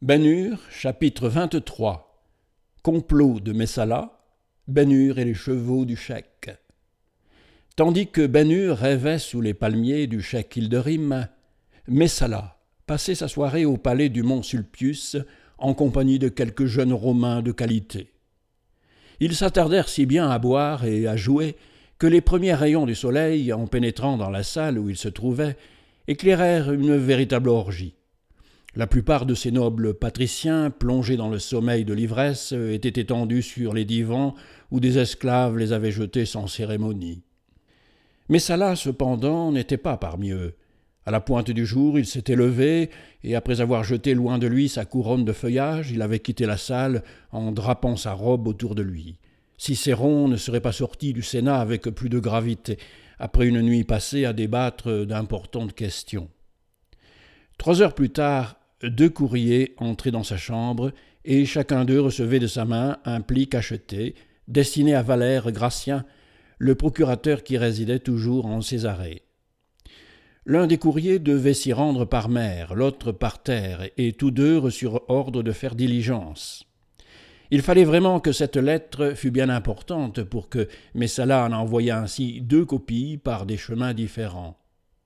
Ben-Hur, chapitre 23. Complot de Messala, Ben-Hur et les chevaux du cheikh. Tandis que Ben-Hur rêvait sous les palmiers du cheikh Hilderim, Messala passait sa soirée au palais du mont Sulpius en compagnie de quelques jeunes Romains de qualité. Ils s'attardèrent si bien à boire et à jouer que les premiers rayons du soleil, en pénétrant dans la salle où ils se trouvaient, éclairèrent une véritable orgie. La plupart de ces nobles patriciens, plongés dans le sommeil de l'ivresse, étaient étendus sur les divans où des esclaves les avaient jetés sans cérémonie. Messala, cependant, n'était pas parmi eux. À la pointe du jour, il s'était levé, et après avoir jeté loin de lui sa couronne de feuillage, il avait quitté la salle en drapant sa robe autour de lui. Cicéron ne serait pas sorti du Sénat avec plus de gravité, après une nuit passée à débattre d'importantes questions. 3 heures plus tard, 2 courriers entraient dans sa chambre, et chacun d'eux recevait de sa main un pli cacheté, destiné à Valère Gratien, le procurateur qui résidait toujours en Césarée. L'un des courriers devait s'y rendre par mer, l'autre par terre, et tous 2 reçurent ordre de faire diligence. Il fallait vraiment que cette lettre fût bien importante pour que Messala en envoyât ainsi 2 copies par des chemins différents.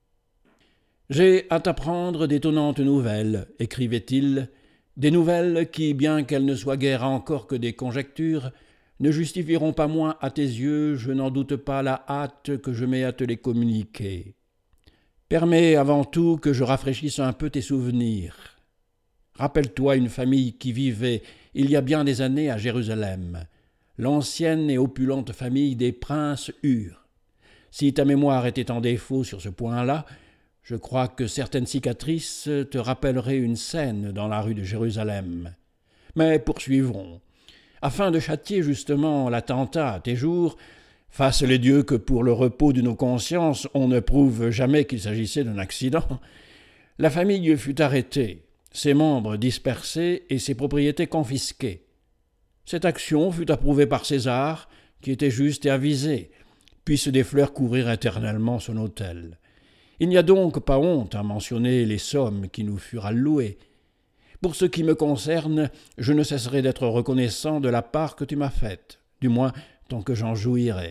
« J'ai à t'apprendre d'étonnantes nouvelles, écrivait-il, des nouvelles qui, bien qu'elles ne soient guère encore que des conjectures, ne justifieront pas moins à tes yeux, je n'en doute pas, la hâte que je mets à te les communiquer. Permets avant tout que je rafraîchisse un peu tes souvenirs. Rappelle-toi une famille qui vivait il y a bien des années à Jérusalem, l'ancienne et opulente famille des princes Hur. Si ta mémoire était en défaut sur ce point-là, je crois que certaines cicatrices te rappelleraient une scène dans la rue de Jérusalem. Mais poursuivons. Afin de châtier justement l'attentat à tes jours, fasse les dieux que pour le repos de nos consciences on ne prouve jamais qu'il s'agissait d'un accident, la famille fut arrêtée, ses membres dispersés et ses propriétés confisquées. Cette action fut approuvée par César, qui était juste et avisé. Puissent des fleurs couvrir éternellement son autel. Il n'y a donc pas honte à mentionner les sommes qui nous furent allouées. Pour ce qui me concerne, je ne cesserai d'être reconnaissant de la part que tu m'as faite, du moins tant que j'en jouirai.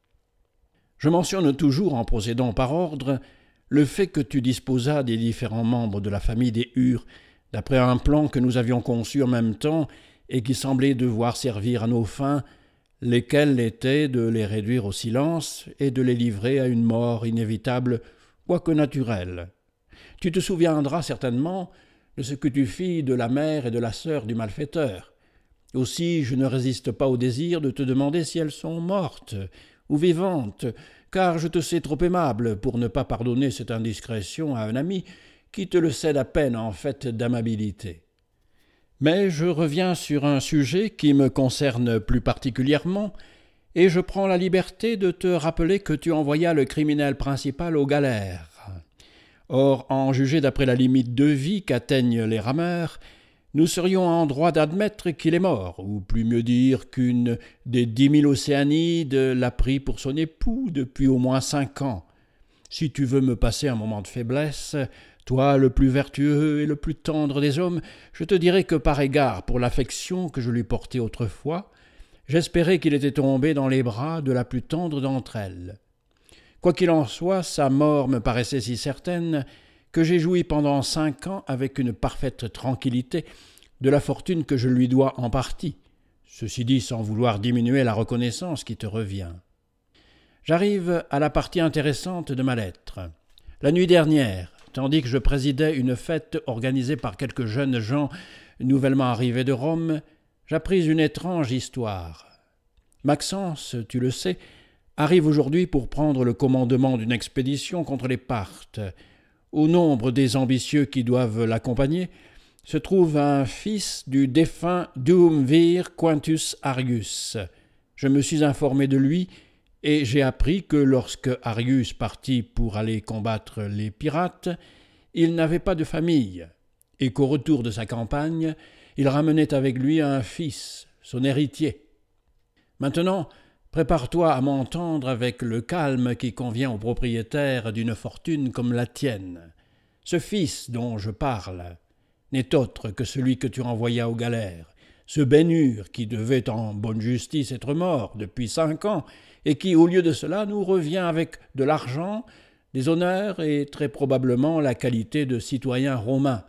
Je mentionne toujours, en procédant par ordre, le fait que tu disposas des différents membres de la famille des Hur, d'après un plan que nous avions conçu en même temps et qui semblait devoir servir à nos fins, lesquelles étaient de les réduire au silence et de les livrer à une mort inévitable, quoique naturelle. Tu te souviendras certainement de ce que tu fis de la mère et de la sœur du malfaiteur. Aussi, je ne résiste pas au désir de te demander si elles sont mortes ou vivantes, car je te sais trop aimable pour ne pas pardonner cette indiscrétion à un ami qui te le cède à peine en fait d'amabilité. Mais je reviens sur un sujet qui me concerne plus particulièrement, et je prends la liberté de te rappeler que tu envoyas le criminel principal aux galères. Or, en juger d'après la limite de vie qu'atteignent les rameurs, nous serions en droit d'admettre qu'il est mort, ou plus mieux dire qu'une des 10 000 Océanides l'a pris pour son époux depuis au moins 5 ans. Si tu veux me passer un moment de faiblesse, toi le plus vertueux et le plus tendre des hommes, je te dirai que par égard pour l'affection que je lui portais autrefois, j'espérais qu'il était tombé dans les bras de la plus tendre d'entre elles. Quoi qu'il en soit, sa mort me paraissait si certaine que j'ai joui pendant 5 ans avec une parfaite tranquillité de la fortune que je lui dois en partie, ceci dit sans vouloir diminuer la reconnaissance qui te revient. J'arrive à la partie intéressante de ma lettre. La nuit dernière, tandis que je présidais une fête organisée par quelques jeunes gens nouvellement arrivés de Rome, j'appris une étrange histoire. Maxence, tu le sais, arrive aujourd'hui pour prendre le commandement d'une expédition contre les Parthes. Au nombre des ambitieux qui doivent l'accompagner se trouve un fils du défunt Duumvir Quintus Arrius. Je me suis informé de lui et j'ai appris que lorsque Arrius partit pour aller combattre les pirates, il n'avait pas de famille et qu'au retour de sa campagne, il ramenait avec lui un fils, son héritier. Maintenant, prépare-toi à m'entendre avec le calme qui convient au propriétaire d'une fortune comme la tienne. Ce fils dont je parle, n'est autre que celui que tu renvoyas aux galères, ce Ben-Hur qui devait en bonne justice être mort depuis 5 ans et qui, au lieu de cela, nous revient avec de l'argent, des honneurs et très probablement la qualité de citoyen romain.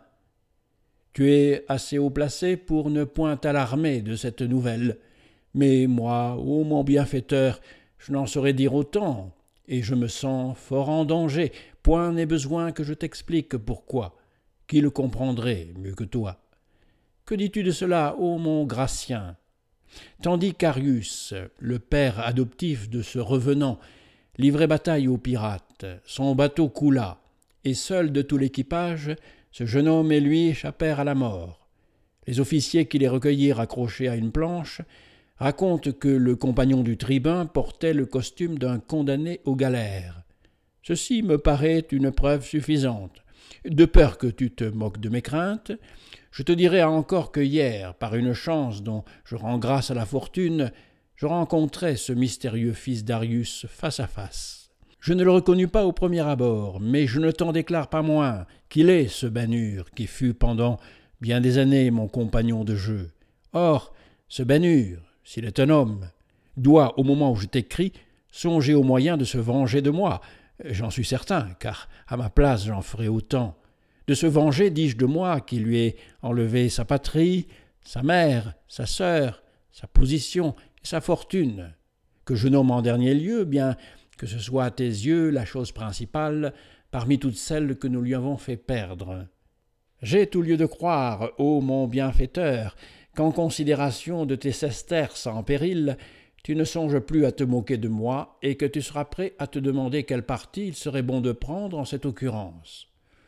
Tu es assez haut placé pour ne point t'alarmer de cette nouvelle, mais moi, ô mon bienfaiteur, je n'en saurais dire autant, et je me sens fort en danger, point n'est besoin que je t'explique pourquoi, qui le comprendrait mieux que toi. Que dis-tu de cela, ô mon Gratien? Tandis qu'Arius, le père adoptif de ce revenant, livrait bataille aux pirates, son bateau coula, et seul de tout l'équipage, ce jeune homme et lui échappèrent à la mort. Les officiers qui les recueillirent accrochés à une planche racontent que le compagnon du tribun portait le costume d'un condamné aux galères. Ceci me paraît une preuve suffisante. De peur que tu te moques de mes craintes, je te dirai encore que hier, par une chance dont je rends grâce à la fortune, je rencontrai ce mystérieux fils d'Arius face à face. Je ne le reconnus pas au premier abord, mais je ne t'en déclare pas moins qu'il est ce Ben-Hur qui fut pendant bien des années mon compagnon de jeu. Or, ce Ben-Hur, s'il est un homme, doit, au moment où je t'écris, songer au moyen de se venger de moi. J'en suis certain, car à ma place j'en ferai autant. De se venger, dis-je, de moi, qui lui ai enlevé sa patrie, sa mère, sa sœur, sa position et sa fortune, que je nomme en dernier lieu, bien que ce soit à tes yeux la chose principale parmi toutes celles que nous lui avons fait perdre. J'ai tout lieu de croire, ô mon bienfaiteur, qu'en considération de tes sesterces en péril, tu ne songes plus à te moquer de moi et que tu seras prêt à te demander quel parti il serait bon de prendre en cette occurrence.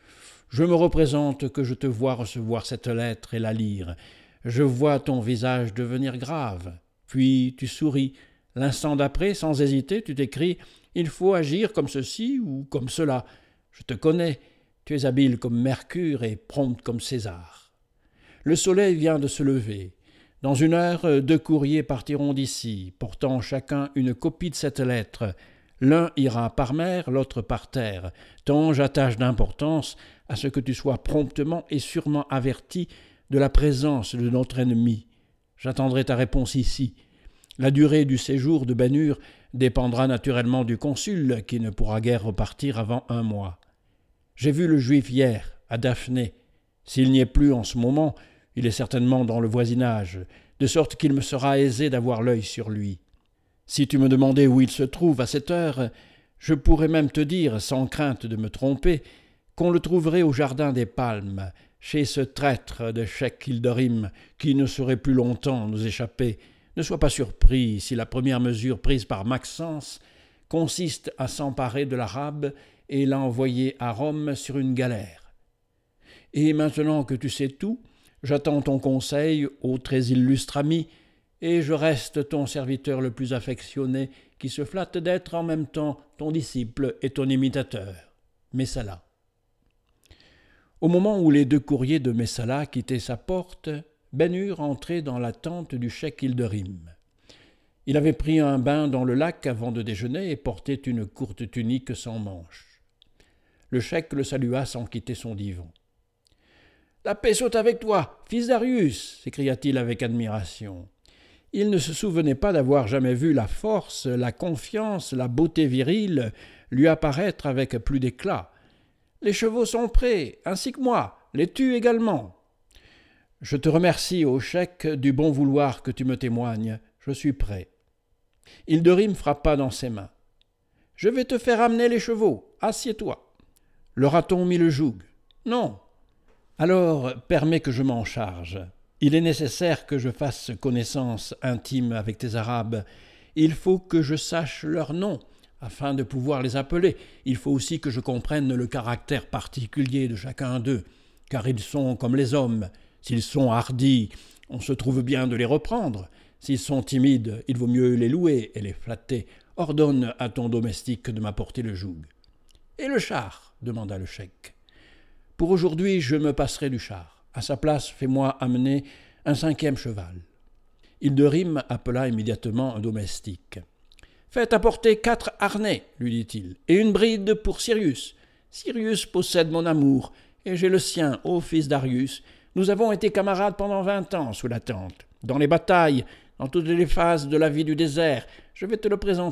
Je me représente que je te vois recevoir cette lettre et la lire. Je vois ton visage devenir grave. Puis tu souris. L'instant d'après, sans hésiter, tu t'écris « Il faut agir comme ceci ou comme cela. Je te connais. Tu es habile comme Mercure et prompte comme César. » Le soleil vient de se lever. Dans 1 heure, 2 courriers partiront d'ici, portant chacun une copie de cette lettre. L'un ira par mer, l'autre par terre, tant j'attache d'importance à ce que tu sois promptement et sûrement averti de la présence de notre ennemi. J'attendrai ta réponse ici. La durée du séjour de Ben-Hur dépendra naturellement du consul, qui ne pourra guère repartir avant 1 mois. J'ai vu le Juif hier, à Daphné. S'il n'y est plus en ce moment, il est certainement dans le voisinage, de sorte qu'il me sera aisé d'avoir l'œil sur lui. Si tu me demandais où il se trouve à cette heure, je pourrais même te dire, sans crainte de me tromper, qu'on le trouverait au jardin des Palmes, chez ce traître de Cheikh Hilderim, qui ne saurait plus longtemps nous échapper. Ne sois pas surpris si la première mesure prise par Maxence consiste à s'emparer de l'Arabe et l'envoyer à Rome sur une galère. Et maintenant que tu sais tout, j'attends ton conseil, ô très illustre ami, et je reste ton serviteur le plus affectionné, qui se flatte d'être en même temps ton disciple et ton imitateur. Messala. Au moment où les 2 courriers de Messala quittaient sa porte, Ben-Hur entrait dans la tente du cheikh Hilderim. Il avait pris un bain dans le lac avant de déjeuner et portait une courte tunique sans manches. Le cheikh le salua sans quitter son divan. « La paix soit avec toi, fils d'Arius !» s'écria-t-il avec admiration. Il ne se souvenait pas d'avoir jamais vu la force, la confiance, la beauté virile lui apparaître avec plus d'éclat. « Les chevaux sont prêts, ainsi que moi, les tues également. » « Je te remercie, ô cheikh, du bon vouloir que tu me témoignes. Je suis prêt. » Hilderim frappa dans ses mains. « Je vais te faire amener les chevaux. Assieds-toi. » Leur a-t-on mis le joug? Non. Alors, permets que je m'en charge. Il est nécessaire que je fasse connaissance intime avec tes Arabes. Il faut que je sache leurs noms, afin de pouvoir les appeler. Il faut aussi que je comprenne le caractère particulier de chacun d'eux, car ils sont comme les hommes. S'ils sont hardis, on se trouve bien de les reprendre. S'ils sont timides, il vaut mieux les louer et les flatter. Ordonne à ton domestique de m'apporter le joug. « Et le char ?» demanda le cheikh. « Pour aujourd'hui, je me passerai du char. À sa place, fais-moi amener un 5e cheval. » Hilderim appela immédiatement un domestique. « Faites apporter 4 harnais, lui dit-il, et une bride pour Sirius. Sirius possède mon amour, et j'ai le sien, ô fils d'Arius. Nous avons été camarades pendant 20 ans sous la tente, dans les batailles, dans toutes les phases de la vie du désert. Je vais te le présenter. »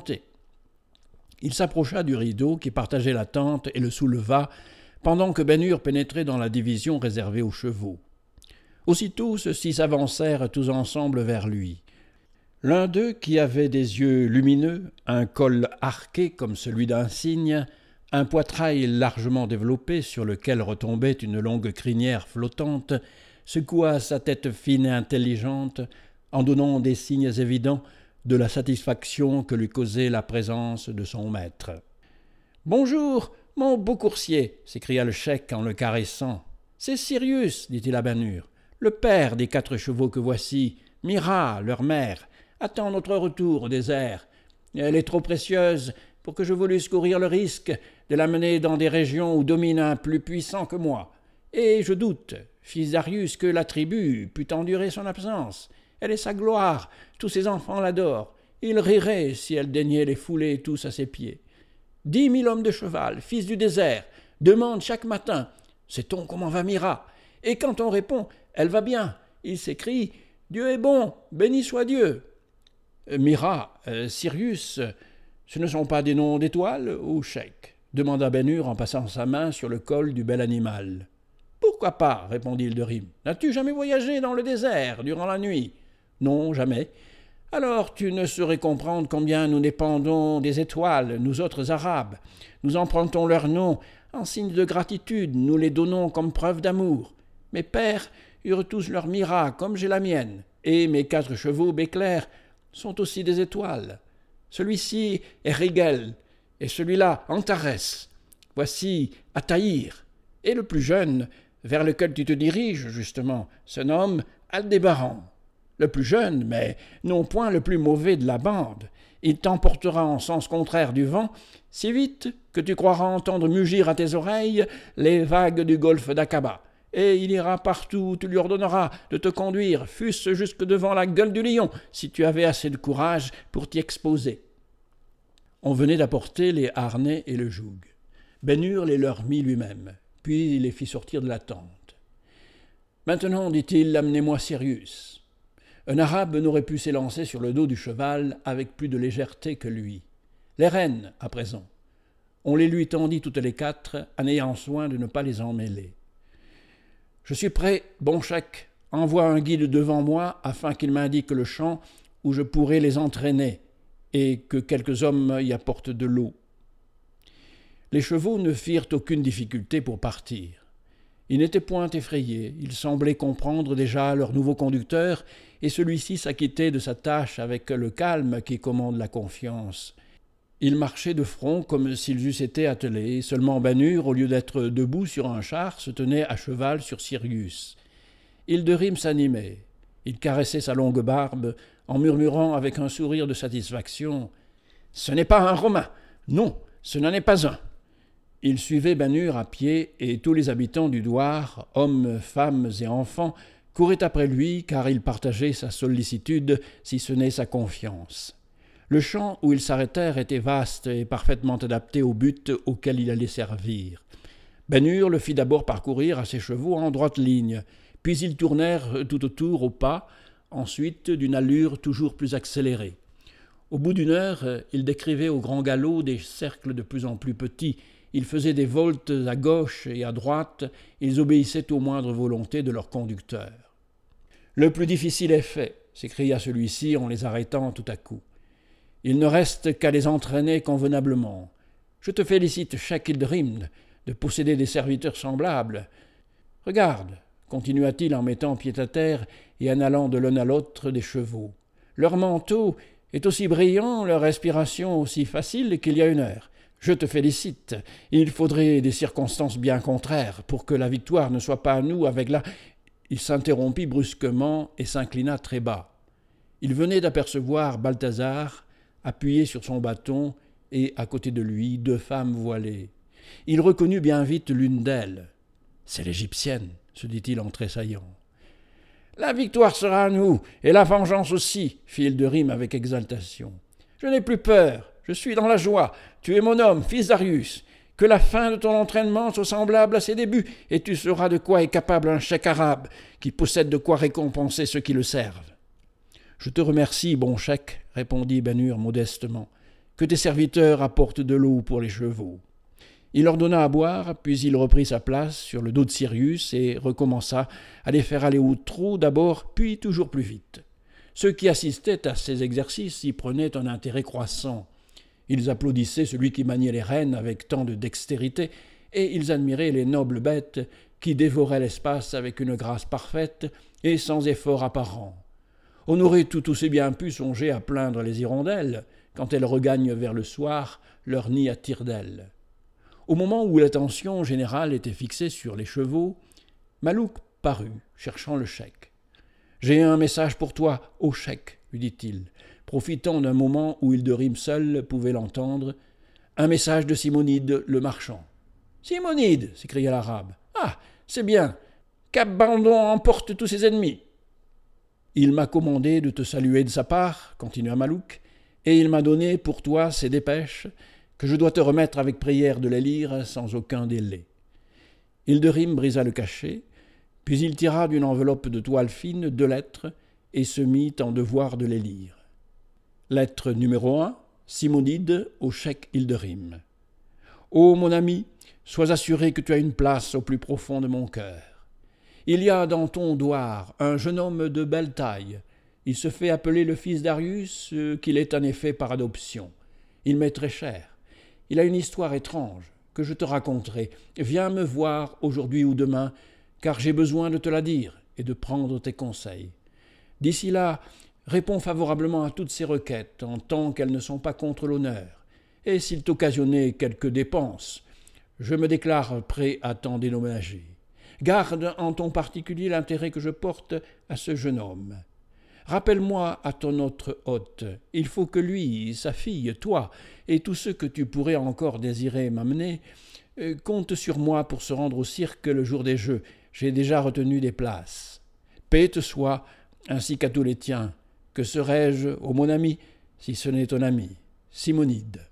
Il s'approcha du rideau qui partageait la tente et le souleva, pendant que Ben-Hur pénétrait dans la division réservée aux chevaux. Aussitôt, ceux-ci s'avancèrent tous ensemble vers lui. L'un d'eux, qui avait des yeux lumineux, un col arqué comme celui d'un cygne, un poitrail largement développé sur lequel retombait une longue crinière flottante, secoua sa tête fine et intelligente en donnant des signes évidents de la satisfaction que lui causait la présence de son maître. « Bonjour, mon beau coursier !» s'écria le cheik en le caressant. « C'est Sirius, dit-il à Ben-Hur, le père des 4 chevaux que voici. Mira, leur mère, attend notre retour au désert. Elle est trop précieuse pour que je voulusse courir le risque de la mener dans des régions où domine un plus puissant que moi. Et je doute, fils d'Arius, que la tribu pût endurer son absence. Elle est sa gloire, tous ses enfants l'adorent. Il rirait si elle daignait les fouler tous à ses pieds. 10 000 hommes de cheval, fils du désert, demandent chaque matin « Sait-on comment va Mira ?» Et quand on répond « Elle va bien », ils s'écrient « Dieu est bon, béni soit Dieu !» Mira, Sirius, ce ne sont pas des noms d'étoiles ou cheik ? Demanda Ben-Hur en passant sa main sur le col du bel animal. « Pourquoi pas ?» répondit Hilderim. « N'as-tu jamais voyagé dans le désert durant la nuit ?»« Non, jamais. »« Alors tu ne saurais comprendre combien nous dépendons des étoiles, nous autres Arabes. Nous empruntons leurs noms en signe de gratitude, nous les donnons comme preuve d'amour. Mes pères eurent tous leur Mira, comme j'ai la mienne, et mes 4 chevaux Béclair sont aussi des étoiles. Celui-ci est Rigel, et celui-là Antares. Voici Ataïr, et le plus jeune, vers lequel tu te diriges, justement, se nomme Aldébaran. Le plus jeune, mais non point le plus mauvais de la bande. Il t'emportera en sens contraire du vent, si vite que tu croiras entendre mugir à tes oreilles les vagues du golfe d'Aqaba. Et il ira partout où tu lui ordonneras de te conduire, fût-ce jusque devant la gueule du lion, si tu avais assez de courage pour t'y exposer. » On venait d'apporter les harnais et le joug. Ben-Hur les leur mit lui-même, puis il les fit sortir de la tente. « Maintenant, dit-il, amenez-moi Sirius. » Un Arabe n'aurait pu s'élancer sur le dos du cheval avec plus de légèreté que lui. Les rênes, à présent. On les lui tendit toutes les 4, en ayant soin de ne pas les emmêler. « Je suis prêt, bon cheik. Envoie un guide devant moi afin qu'il m'indique le champ où je pourrai les entraîner et que quelques hommes y apportent de l'eau. » Les chevaux ne firent aucune difficulté pour partir. Ils n'étaient point effrayés, ils semblaient comprendre déjà leur nouveau conducteur, et celui-ci s'acquittait de sa tâche avec le calme qui commande la confiance. Ils marchaient de front comme s'ils eussent été attelés, seulement Ben-Hur, au lieu d'être debout sur un char, se tenait à cheval sur Sirius. Hilderim s'animait. Il caressait sa longue barbe, en murmurant avec un sourire de satisfaction « Ce n'est pas un Romain. Non, ce n'en est pas un. » Il suivait Ben-Hur à pied, et tous les habitants du douar, hommes, femmes et enfants, couraient après lui, car il partageait sa sollicitude, si ce n'est sa confiance. Le champ où ils s'arrêtèrent était vaste et parfaitement adapté au but auquel il allait servir. Ben-Hur le fit d'abord parcourir à ses chevaux en droite ligne, puis ils tournèrent tout autour au pas, ensuite d'une allure toujours plus accélérée. Au bout d'une heure, ils décrivaient au grand galop des cercles de plus en plus petits. Ils faisaient des voltes à gauche et à droite, ils obéissaient aux moindres volontés de leur conducteur. « Le plus difficile est fait » s'écria celui-ci en les arrêtant tout à coup. « Il ne reste qu'à les entraîner convenablement. Je te félicite, cheik Hilderim, de posséder des serviteurs semblables. Regarde, continua-t-il en mettant pied à terre et en allant de l'un à l'autre des chevaux. Leur manteau est aussi brillant, leur respiration aussi facile qu'il y a 1 heure. Je te félicite. Il faudrait des circonstances bien contraires pour que la victoire ne soit pas à nous avec la... » Il s'interrompit brusquement et s'inclina très bas. Il venait d'apercevoir Balthazar, appuyé sur son bâton, et à côté de lui 2 femmes voilées. Il reconnut bien vite l'une d'elles. « C'est l'Égyptienne, » se dit-il en tressaillant. « La victoire sera à nous, et la vengeance aussi, » fit Hilderim avec exaltation. « Je n'ai plus peur, je suis dans la joie. Tu es mon homme, fils d'Arius. Que la fin de ton entraînement soit semblable à ses débuts, et tu sauras de quoi est capable un cheikh arabe, qui possède de quoi récompenser ceux qui le servent. »« Je te remercie, bon cheikh, répondit Ben Hur modestement. Que tes serviteurs apportent de l'eau pour les chevaux. » Il leur donna à boire, puis il reprit sa place sur le dos de Sirius et recommença à les faire aller au trot d'abord, puis toujours plus vite. Ceux qui assistaient à ces exercices y prenaient un intérêt croissant. Ils applaudissaient celui qui maniait les rênes avec tant de dextérité, et ils admiraient les nobles bêtes qui dévoraient l'espace avec une grâce parfaite et sans effort apparent. On aurait tout aussi bien pu songer à plaindre les hirondelles quand elles regagnent vers le soir leur nid à tire-d'aile. Au moment où l'attention générale était fixée sur les chevaux, Malouk parut, cherchant le cheikh. « J'ai un message pour toi, ô cheikh, lui dit-il, profitant d'un moment où Hilderim seul pouvait l'entendre, un message de Simonide le marchand. « Simonide !» s'écria l'arabe. « Ah, c'est bien, qu'Abandon emporte tous ses ennemis. »« Il m'a commandé de te saluer de sa part, continua Malouk, et il m'a donné pour toi ces dépêches que je dois te remettre avec prière de les lire sans aucun délai. » Hilderim brisa le cachet, puis il tira d'une enveloppe de toile fine 2 lettres et se mit en devoir de les lire. Lettre numéro 1, Simonide au cheikh Hilderim. « Ô mon ami, sois assuré que tu as une place au plus profond de mon cœur. Il y a dans ton douar un jeune homme de belle taille. Il se fait appeler le fils d'Arius, qu'il est en effet par adoption. Il m'est très cher. Il a une histoire étrange que je te raconterai. Viens me voir aujourd'hui ou demain, car j'ai besoin de te la dire et de prendre tes conseils. D'ici là, réponds favorablement à toutes ses requêtes, en tant qu'elles ne sont pas contre l'honneur. Et s'il t'occasionnait quelques dépenses, je me déclare prêt à t'en dédommager. Garde en ton particulier l'intérêt que je porte à ce jeune homme. Rappelle-moi à ton autre hôte, il faut que lui, sa fille, toi, et tous ceux que tu pourrais encore désirer m'amener, comptent sur moi pour se rendre au cirque le jour des Jeux. J'ai déjà retenu des places. Paix te soit, ainsi qu'à tous les tiens. Que serais-je, ô mon ami, si ce n'est ton ami, Simonide.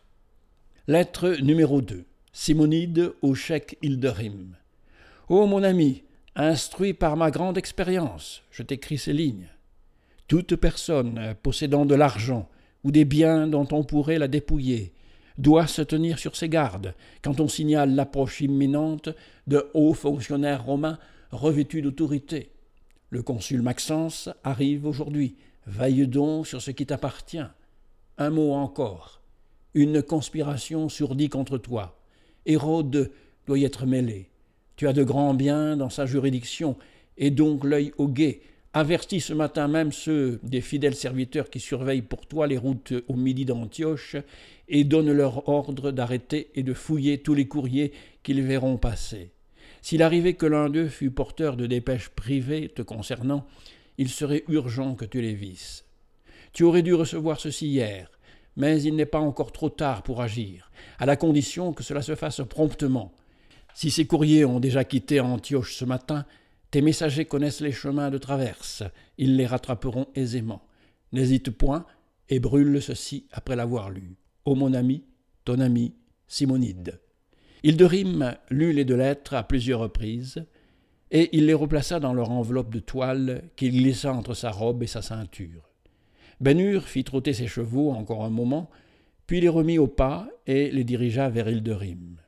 Lettre numéro 2. Simonide au cheikh Hilderim. Ô mon ami, instruit par ma grande expérience, je t'écris ces lignes. Toute personne possédant de l'argent ou des biens dont on pourrait la dépouiller doit se tenir sur ses gardes quand on signale l'approche imminente de hauts fonctionnaires romains revêtus d'autorité. Le consul Maxence arrive aujourd'hui. Veille donc sur ce qui t'appartient. Un mot encore. Une conspiration s'ourdit contre toi. Hérode doit y être mêlé. Tu as de grands biens dans sa juridiction, et donc l'œil au guet. Avertis ce matin même ceux des fidèles serviteurs qui surveillent pour toi les routes au midi d'Antioche, et donne leur ordre d'arrêter et de fouiller tous les courriers qu'ils verront passer. S'il arrivait que l'un d'eux fût porteur de dépêches privées te concernant, il serait urgent que tu les visses. Tu aurais dû recevoir ceci hier, mais il n'est pas encore trop tard pour agir, à la condition que cela se fasse promptement. Si ces courriers ont déjà quitté Antioche ce matin, tes messagers connaissent les chemins de traverse, ils les rattraperont aisément. N'hésite point et brûle ceci après l'avoir lu. Ô mon ami, ton ami, Simonide. Hilderim lut les 2 lettres à plusieurs reprises, et il les replaça dans leur enveloppe de toile qu'il glissa entre sa robe et sa ceinture. Ben Hur fit trotter ses chevaux encore un moment, puis les remit au pas et les dirigea vers Hilderim.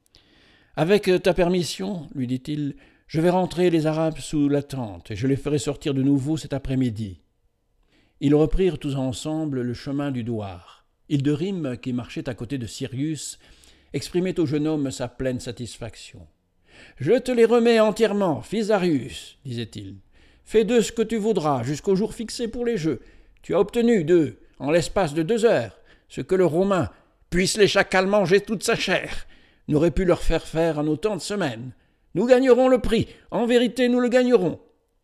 « Avec ta permission, lui dit-il, je vais rentrer les Arabes sous la tente, et je les ferai sortir de nouveau cet après-midi. » Ils reprirent tous ensemble le chemin du douar. Hilderim, qui marchait à côté de Sirius, exprimait au jeune homme sa pleine satisfaction. « Je te les remets entièrement, fils d'Arius, disait-il. Fais d'eux ce que tu voudras jusqu'au jour fixé pour les Jeux. Tu as obtenu d'eux, en l'espace de 2 heures, ce que le Romain, puisse les chacals manger toute sa chair, n'aurait pu leur faire en autant de semaines. Nous gagnerons le prix, en vérité nous le gagnerons. »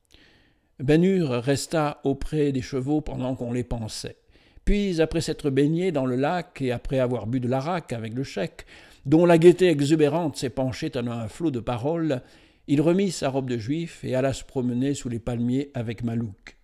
Ben Hur resta auprès des chevaux pendant qu'on les pansait. Puis, après s'être baigné dans le lac et après avoir bu de l'arak avec le cheikh, dont la gaieté exubérante s'épanchait en un flot de paroles, il remit sa robe de juif et alla se promener sous les palmiers avec Malouk.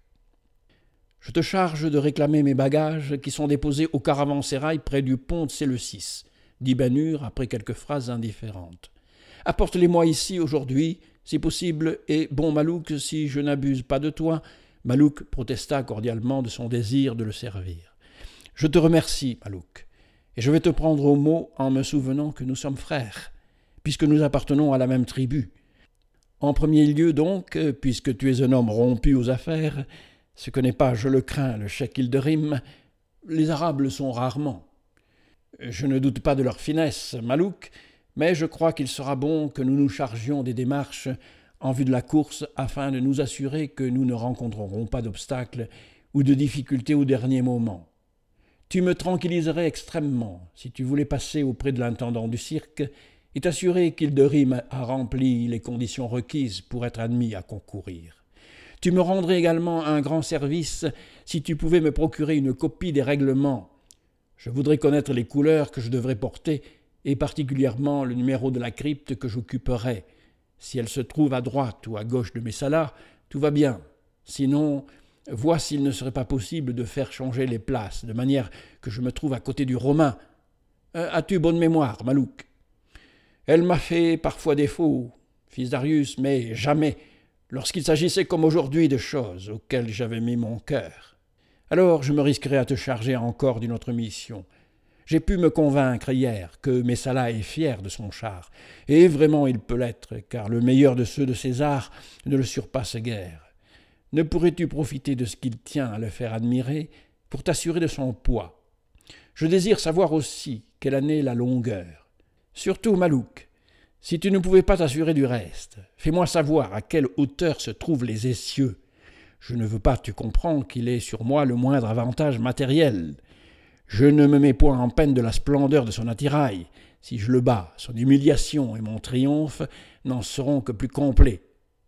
« Je te charge de réclamer mes bagages qui sont déposés au caravansérail près du pont de Séleucis, dit Ben-Hur après quelques phrases indifférentes. « Apporte-les-moi ici aujourd'hui, si possible, et bon Malouk, si je n'abuse pas de toi. » Malouk protesta cordialement de son désir de le servir. « Je te remercie, Malouk, et je vais te prendre au mot en me souvenant que nous sommes frères, puisque nous appartenons à la même tribu. En premier lieu donc, puisque tu es un homme rompu aux affaires, ce que n'est pas, je le crains, le cheikh Ilderim, les Arabes le sont rarement. Je ne doute pas de leur finesse, Malouk, mais je crois qu'il sera bon que nous nous chargions des démarches en vue de la course afin de nous assurer que nous ne rencontrerons pas d'obstacles ou de difficultés au dernier moment. Tu me tranquilliserais extrêmement si tu voulais passer auprès de l'intendant du cirque et t'assurer qu'Ilderim a rempli les conditions requises pour être admis à concourir. Tu me rendrais également un grand service si tu pouvais me procurer une copie des règlements. Je voudrais connaître les couleurs que je devrais porter et particulièrement le numéro de la crypte que j'occuperai. Si elle se trouve à droite ou à gauche de Messala, tout va bien. Sinon, vois s'il ne serait pas possible de faire changer les places, de manière que je me trouve à côté du Romain. As-tu bonne mémoire, Malouk ? Elle m'a fait parfois défaut, fils d'Arius, mais jamais lorsqu'il s'agissait comme aujourd'hui de choses auxquelles j'avais mis mon cœur. Alors je me risquerai à te charger encore d'une autre mission. J'ai pu me convaincre hier que Messala est fier de son char, et vraiment il peut l'être, car le meilleur de ceux de César ne le surpasse guère. Ne pourrais-tu profiter de ce qu'il tient à le faire admirer pour t'assurer de son poids ? Je désire savoir aussi quelle en est la longueur. Surtout, Malouk, si tu ne pouvais pas t'assurer du reste, fais-moi savoir à quelle hauteur se trouvent les essieux. Je ne veux pas, tu comprends, qu'il ait sur moi le moindre avantage matériel. Je ne me mets point en peine de la splendeur de son attirail. Si je le bats, son humiliation et mon triomphe n'en seront que plus complets.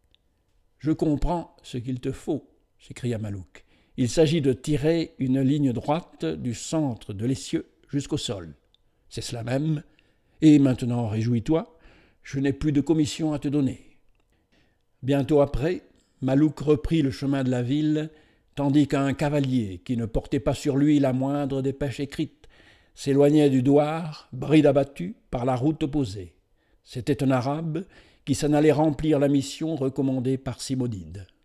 « Je comprends ce qu'il te faut, » s'écria Malouk. « Il s'agit de tirer une ligne droite du centre de l'essieu jusqu'au sol. C'est cela même. Et maintenant, réjouis-toi, je n'ai plus de commission à te donner. » Bientôt après, Malouk reprit le chemin de la ville, tandis qu'un cavalier, qui ne portait pas sur lui la moindre dépêche écrite, s'éloignait du douar, bride abattue, par la route opposée. C'était un Arabe qui s'en allait remplir la mission recommandée par Simodide.